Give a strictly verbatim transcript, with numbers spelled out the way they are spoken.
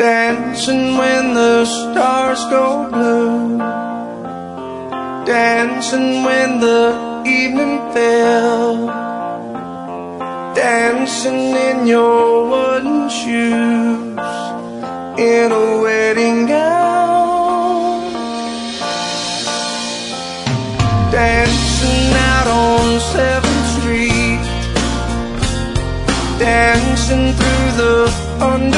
Dancing when the stars go blue, dancing when the evening fell, dancing in your wooden shoes, in a wedding gown, dancing out on seventh street, dancing through the under